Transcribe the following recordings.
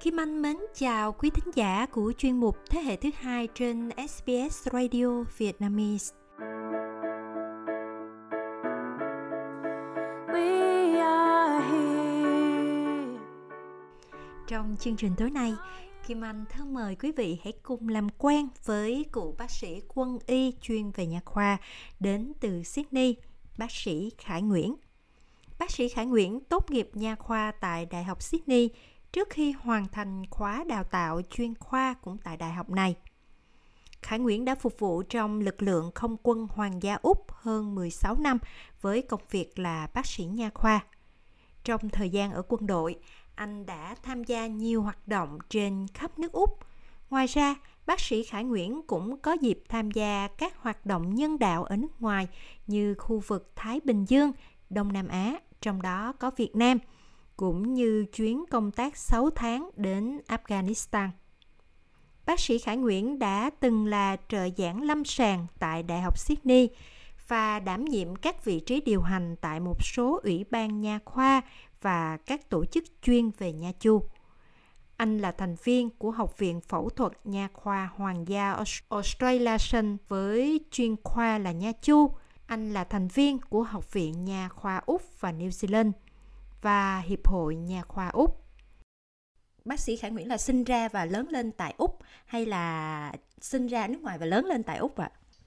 Kim Anh mến chào quý thính giả của chuyên mục Thế hệ thứ hai trên SBS Radio Vietnamese. Trong chương trình tối nay, Kim Anh thân mời quý vị hãy cùng làm quen với cụ bác sĩ quân y chuyên về nha khoa đến từ Sydney, bác sĩ Khải Nguyễn. Bác sĩ Khải Nguyễn tốt nghiệp nha khoa tại Đại học Sydney trước khi hoàn thành khóa đào tạo chuyên khoa cũng tại đại học này. Khải Nguyễn đã phục vụ trong lực lượng không quân Hoàng gia Úc hơn 16 năm với công việc là bác sĩ nha khoa. Trong thời gian ở quân đội, anh đã tham gia nhiều hoạt động trên khắp nước Úc. Ngoài ra, bác sĩ Khải Nguyễn cũng có dịp tham gia các hoạt động nhân đạo ở nước ngoài như khu vực Thái Bình Dương, Đông Nam Á, trong đó có Việt Nam, cũng như chuyến công tác 6 tháng đến Afghanistan. Bác sĩ Khải Nguyễn đã từng là trợ giảng lâm sàng tại Đại học Sydney và đảm nhiệm các vị trí điều hành tại một số ủy ban nha khoa và các tổ chức chuyên về nha chu. Anh là thành viên của Học viện Phẫu thuật Nha khoa Hoàng gia Australasian với chuyên khoa là nha chu. Anh là thành viên của Học viện Nha khoa Úc và New Zealand và Hiệp hội Nha khoa Úc. Bác sĩ Khải Nguyễn là sinh ra và lớn lên tại Úc hay là sinh ra ở nước ngoài và lớn lên tại Úc ạ?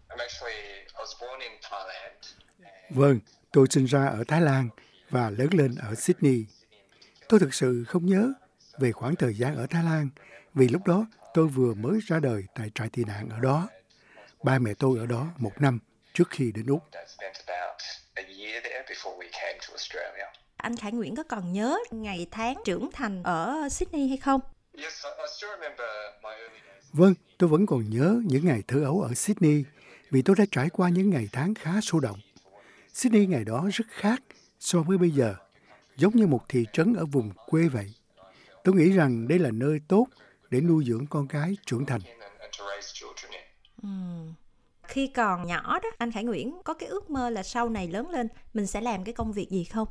Vâng, tôi sinh ra ở Thái Lan và lớn lên ở Sydney. Tôi thực sự không nhớ về khoảng thời gian ở Thái Lan vì lúc đó tôi vừa mới ra đời tại trại tị nạn ở đó. Ba mẹ tôi ở đó 1 năm trước khi đến Úc. Anh Khải Nguyễn có còn nhớ ngày tháng trưởng thành ở Sydney hay không? Vâng, tôi vẫn còn nhớ những ngày thơ ấu ở Sydney vì tôi đã trải qua những ngày tháng khá sôi động. Sydney ngày đó rất khác so với bây giờ, giống như một thị trấn ở vùng quê vậy. Tôi nghĩ rằng đây là nơi tốt để nuôi dưỡng con cái trưởng thành. Khi còn nhỏ đó, anh Khải Nguyễn có cái ước mơ là sau này lớn lên mình sẽ làm cái công việc gì không?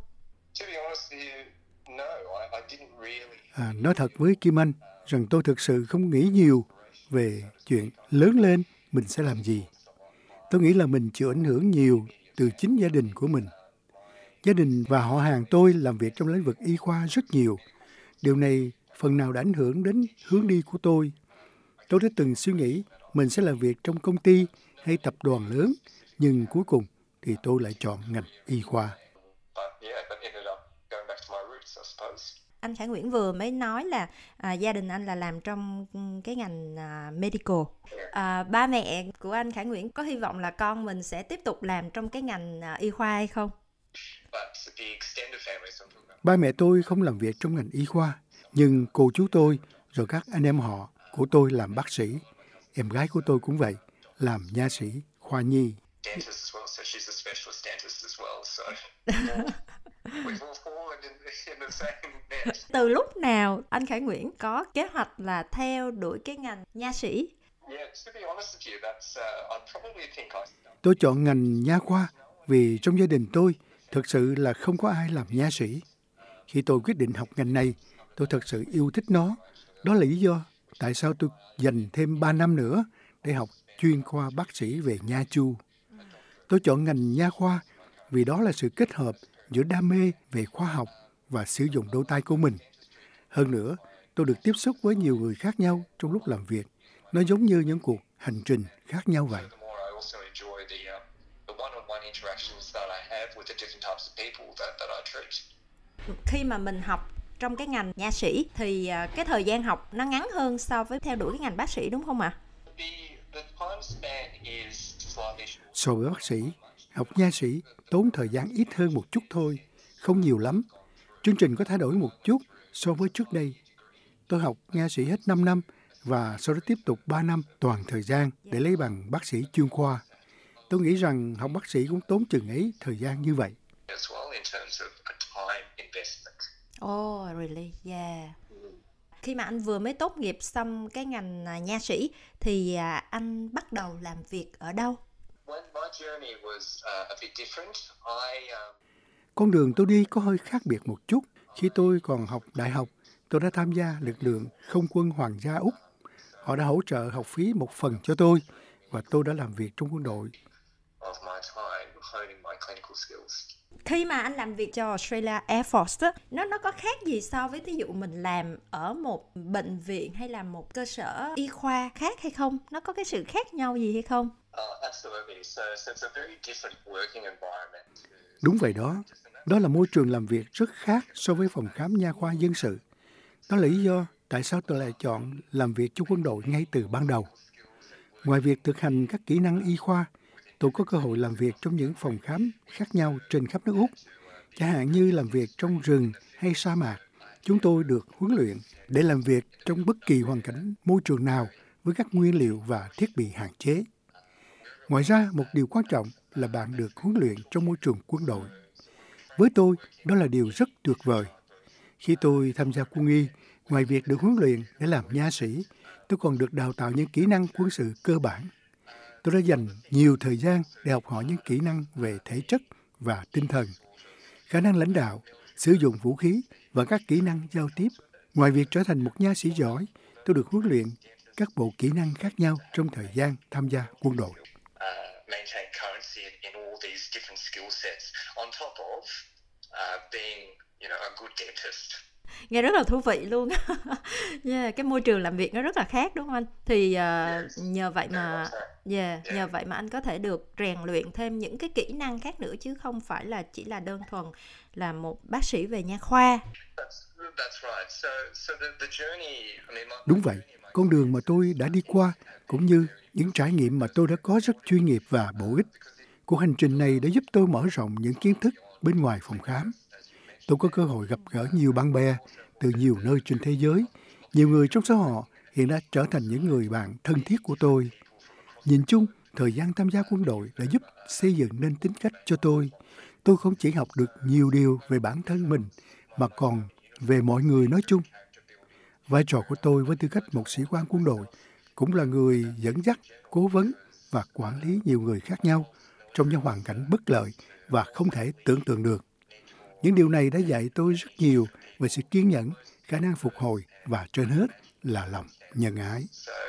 Nói thật với Kim Anh rằng tôi thực sự không nghĩ nhiều về chuyện lớn lên mình sẽ làm gì. Tôi nghĩ là mình chịu ảnh hưởng nhiều từ chính gia đình của mình. Gia đình và họ hàng tôi làm việc trong lĩnh vực y khoa rất nhiều. Điều này phần nào đã ảnh hưởng đến hướng đi của tôi. Tôi đã từng suy nghĩ mình sẽ làm việc trong công ty hay tập đoàn lớn, nhưng cuối cùng thì tôi lại chọn ngành y khoa. Anh Khải Nguyễn vừa mới nói là gia đình anh là làm trong cái ngành medical. Ba mẹ của anh Khải Nguyễn có hy vọng là con mình sẽ tiếp tục làm trong cái ngành y khoa hay không? Ba mẹ tôi không làm việc trong ngành y khoa, nhưng cô chú tôi rồi các anh em họ của tôi làm bác sĩ. Em gái của tôi cũng vậy, làm nha sĩ, khoa nhi. Từ lúc nào anh Khải Nguyễn có kế hoạch là theo đuổi cái ngành nha sĩ? Tôi chọn ngành nha khoa vì trong gia đình tôi thực sự là không có ai làm nha sĩ. Khi tôi quyết định học ngành này, tôi thật sự yêu thích nó. Đó là lý do tại sao tôi dành thêm 3 năm nữa để học chuyên khoa bác sĩ về nha chu. Tôi chọn ngành nha khoa vì đó là sự kết hợp giữa đam mê về khoa học và sử dụng đôi tay của mình. Hơn nữa, tôi được tiếp xúc với nhiều người khác nhau trong lúc làm việc. Nó giống như những cuộc hành trình khác nhau vậy. Khi mà mình học trong cái ngành nha sĩ thì cái thời gian học nó ngắn hơn so với theo đuổi cái ngành bác sĩ đúng không ạ? So với bác sĩ, học nha sĩ tốn thời gian ít hơn một chút thôi, không nhiều lắm. Chương trình có thay đổi một chút so với trước đây. Tôi học nha sĩ hết 5 năm và sau đó tiếp tục 3 năm toàn thời gian để lấy bằng bác sĩ chuyên khoa. Tôi nghĩ rằng học bác sĩ cũng tốn chừng ấy thời gian như vậy. Oh, really? Yeah. Khi mà anh vừa mới tốt nghiệp xong cái ngành nha sĩ thì anh bắt đầu làm việc ở đâu? Con đường tôi đi có hơi khác biệt một chút. Khi tôi còn học đại học, tôi đã tham gia lực lượng không quân Hoàng gia Úc. Họ đã hỗ trợ học phí một phần cho tôi và tôi đã làm việc trong quân đội. Khi mà anh làm việc cho Australia Air Force á, nó có khác gì so với thí dụ mình làm ở một bệnh viện hay là một cơ sở y khoa khác hay không? Nó có cái sự khác nhau gì hay không? Đúng vậy đó. Đó là môi trường làm việc rất khác so với phòng khám nha khoa dân sự. Đó là lý do tại sao tôi lại chọn làm việc cho quân đội ngay từ ban đầu. Ngoài việc thực hành các kỹ năng y khoa, tôi có cơ hội làm việc trong những phòng khám khác nhau trên khắp nước Úc. Chẳng hạn như làm việc trong rừng hay sa mạc, chúng tôi được huấn luyện để làm việc trong bất kỳ hoàn cảnh môi trường nào với các nguyên liệu và thiết bị hạn chế. Ngoài ra, một điều quan trọng là bạn được huấn luyện trong môi trường quân đội. Với tôi, đó là điều rất tuyệt vời. Khi tôi tham gia quân y, ngoài việc được huấn luyện để làm nha sĩ, tôi còn được đào tạo những kỹ năng quân sự cơ bản. Tôi đã dành nhiều thời gian để học hỏi những kỹ năng về thể chất và tinh thần, khả năng lãnh đạo, sử dụng vũ khí và các kỹ năng giao tiếp. Ngoài việc trở thành một nha sĩ giỏi, tôi được huấn luyện các bộ kỹ năng khác nhau trong thời gian tham gia quân đội. Nghe rất là thú vị luôn. Yeah, cái môi trường làm việc nó rất là khác đúng không anh? Thì nhờ vậy mà anh có thể được rèn luyện thêm những cái kỹ năng khác nữa chứ không phải là chỉ là đơn thuần là một bác sĩ về nha khoa. Đúng vậy, con đường mà tôi đã đi qua cũng như những trải nghiệm mà tôi đã có rất chuyên nghiệp và bổ ích. Cuộc hành trình này đã giúp tôi mở rộng những kiến thức bên ngoài phòng khám. Tôi có cơ hội gặp gỡ nhiều bạn bè từ nhiều nơi trên thế giới. Nhiều người trong số họ hiện đã trở thành những người bạn thân thiết của tôi. Nhìn chung, thời gian tham gia quân đội đã giúp xây dựng nên tính cách cho tôi. Tôi không chỉ học được nhiều điều về bản thân mình, mà còn về mọi người nói chung. Vai trò của tôi với tư cách một sĩ quan quân đội cũng là người dẫn dắt, cố vấn và quản lý nhiều người khác nhau trong những hoàn cảnh bất lợi và không thể tưởng tượng được. Những điều này đã dạy tôi rất nhiều về sự kiên nhẫn, khả năng phục hồi và trên hết là lòng nhân ái.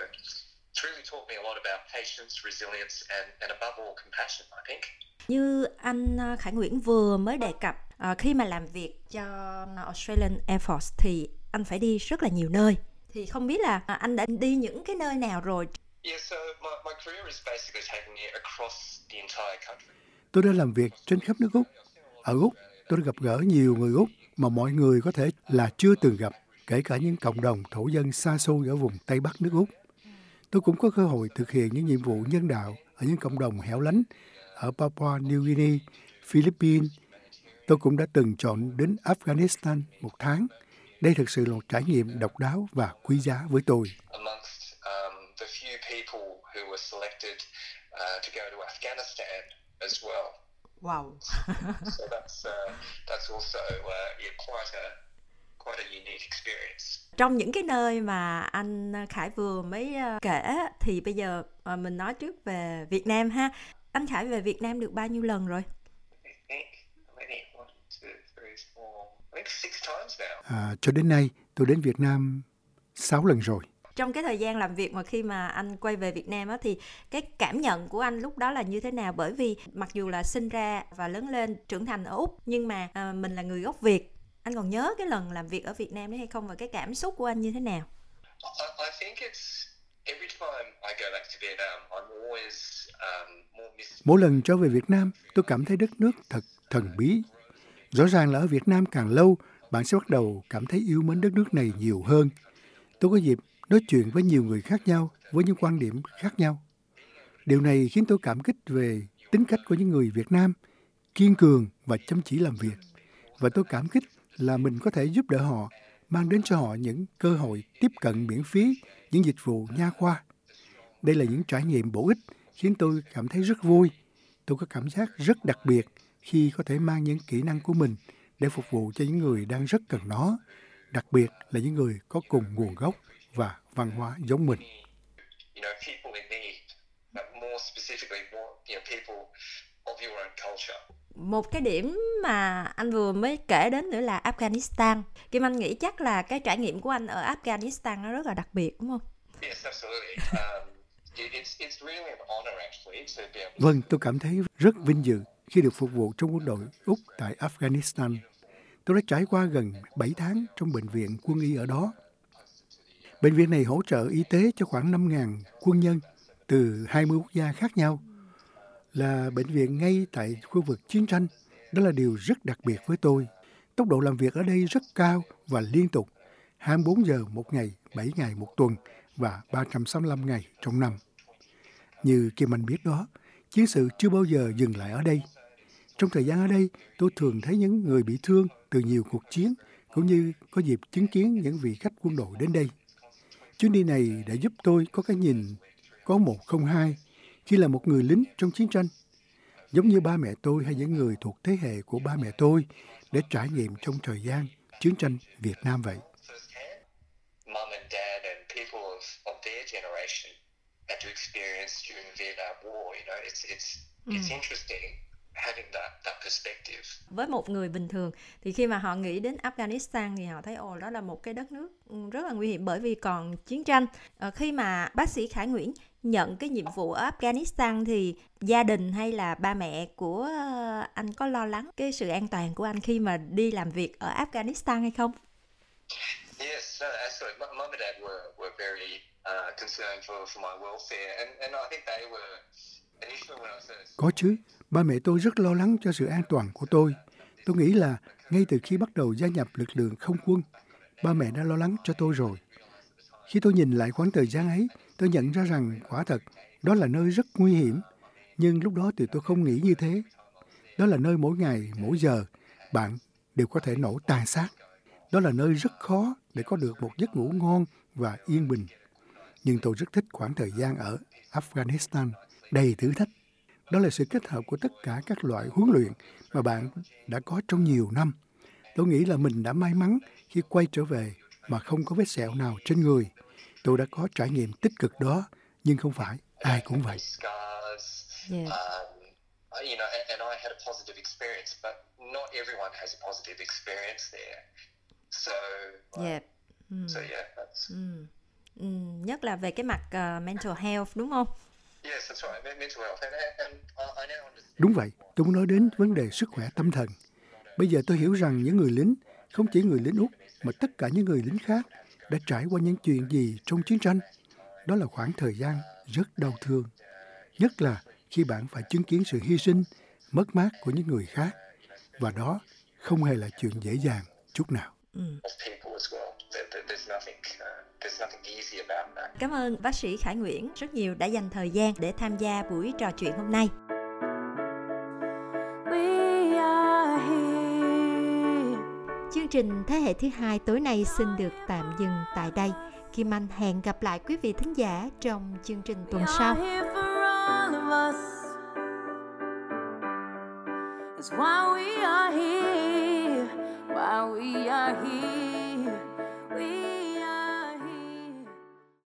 Như anh Khải Nguyễn vừa mới đề cập, khi mà làm việc cho Australian Air Force thì anh phải đi rất là nhiều nơi. Thì không biết là anh đã đi những cái nơi nào rồi? Tôi đã làm việc trên khắp nước Úc. Ở Úc, tôi đã gặp gỡ nhiều người Úc mà mọi người có thể là chưa từng gặp, kể cả những cộng đồng thổ dân xa xôi ở vùng Tây Bắc nước Úc. Tôi cũng có cơ hội thực hiện những nhiệm vụ nhân đạo ở những cộng đồng hẻo lánh ở Papua New Guinea, Philippines. Tôi cũng đã từng chọn đến Afghanistan 1 tháng. Đây thực sự là một trải nghiệm độc đáo và quý giá với tôi. Wow. So that's also quite a unique experience. Trong những cái nơi mà anh Khải vừa mới kể thì bây giờ mình nói trước về Việt Nam ha. Anh Khải về Việt Nam được bao nhiêu lần rồi? Cho đến nay tôi đến Việt Nam 6 lần rồi. Trong cái thời gian làm việc mà khi mà anh quay về Việt Nam á, thì cái cảm nhận của anh lúc đó là như thế nào? Bởi vì mặc dù là sinh ra và lớn lên trưởng thành ở Úc, nhưng mà mình là người gốc Việt. Anh còn nhớ cái lần làm việc ở Việt Nam đấy hay không? Và cái cảm xúc của anh như thế nào? Mỗi lần trở về Việt Nam, tôi cảm thấy đất nước thật thần bí. Rõ ràng là ở Việt Nam càng lâu, bạn sẽ bắt đầu cảm thấy yêu mến đất nước này nhiều hơn. Tôi có dịp nói chuyện với nhiều người khác nhau, với những quan điểm khác nhau. Điều này khiến tôi cảm kích về tính cách của những người Việt Nam, kiên cường và chăm chỉ làm việc. Và tôi cảm kích là mình có thể giúp đỡ họ, mang đến cho họ những cơ hội tiếp cận miễn phí, những dịch vụ nha khoa. Đây là những trải nghiệm bổ ích khiến tôi cảm thấy rất vui. Tôi có cảm giác rất đặc biệt khi có thể mang những kỹ năng của mình để phục vụ cho những người đang rất cần nó, đặc biệt là những người có cùng nguồn gốc và văn hóa giống mình. Một cái điểm mà anh vừa mới kể đến nữa là Afghanistan. Kim Anh nghĩ chắc là cái trải nghiệm của anh ở Afghanistan nó rất là đặc biệt, đúng không? Vâng, tôi cảm thấy rất vinh dự khi được phục vụ trong quân đội Úc tại Afghanistan. Tôi đã trải qua gần 7 tháng trong bệnh viện quân y ở đó. Bệnh viện này hỗ trợ y tế cho khoảng 5.000 quân nhân từ 20 quốc gia khác nhau. Là bệnh viện ngay tại khu vực chiến tranh, đó là điều rất đặc biệt với tôi. Tốc độ làm việc ở đây rất cao và liên tục, 24 giờ một ngày, 7 ngày một tuần và 365 ngày trong năm. Như Kim Anh biết đó, chiến sự chưa bao giờ dừng lại ở đây. Trong thời gian ở đây, tôi thường thấy những người bị thương từ nhiều cuộc chiến, cũng như có dịp chứng kiến những vị khách quân đội đến đây. Chuyến đi này đã giúp tôi có cái nhìn có 102 khi là một người lính trong chiến tranh. Giống như ba mẹ tôi hay những người thuộc thế hệ của ba mẹ tôi để trải nghiệm trong thời gian chiến tranh Việt Nam vậy. Với một người bình thường thì khi mà họ nghĩ đến Afghanistan thì họ thấy đó là một cái đất nước rất là nguy hiểm bởi vì còn chiến tranh. Khi mà bác sĩ Khải Nguyễn nhận cái nhiệm vụ ở Afghanistan thì gia đình hay là ba mẹ của anh có lo lắng cái sự an toàn của anh khi mà đi làm việc ở Afghanistan hay không? Yes, absolutely. Mum and dad were very concerned for my welfare, and I think they were initially when I was at... Có chứ, ba mẹ tôi rất lo lắng cho sự an toàn của tôi. Tôi nghĩ là ngay từ khi bắt đầu gia nhập lực lượng không quân, ba mẹ đã lo lắng cho tôi rồi. Khi tôi nhìn lại khoảng thời gian ấy, tôi nhận ra rằng quả thật đó là nơi rất nguy hiểm. Nhưng lúc đó thì tôi không nghĩ như thế. Đó là nơi mỗi ngày, mỗi giờ, bạn đều có thể nổ tàn sát. Đó là nơi rất khó để có được một giấc ngủ ngon và yên bình. Nhưng tôi rất thích khoảng thời gian ở Afghanistan, đầy thử thách. Đó là sự kết hợp của tất cả các loại huấn luyện mà bạn đã có trong nhiều năm. Tôi nghĩ là mình đã may mắn khi quay trở về mà không có vết sẹo nào trên người. Tôi đã có trải nghiệm tích cực đó, nhưng không phải ai cũng vậy. Yeah. And I had a positive experience, but not everyone has a positive experience there. So Yeah. So yeah, that's... Nhất là về cái mặt mental health, đúng không? Yes, that's right. Mental health. And I now understand. Đúng vậy, tôi muốn nói đến vấn đề sức khỏe tâm thần. Bây giờ tôi hiểu rằng những người lính, không chỉ người lính Úc, mà tất cả những người lính khác đã trải qua những chuyện gì trong chiến tranh. Đó là khoảng thời gian rất đau thương. Nhất là khi bạn phải chứng kiến sự hy sinh, mất mát của những người khác. Và đó không hề là chuyện dễ dàng chút nào. Cảm ơn bác sĩ Khải Nguyễn rất nhiều đã dành thời gian để tham gia buổi trò chuyện hôm nay. Chương trình Thế hệ thứ hai tối nay xin được tạm dừng tại đây. Kim Anh hẹn gặp lại quý vị thính giả trong chương trình tuần sau. Why we are here.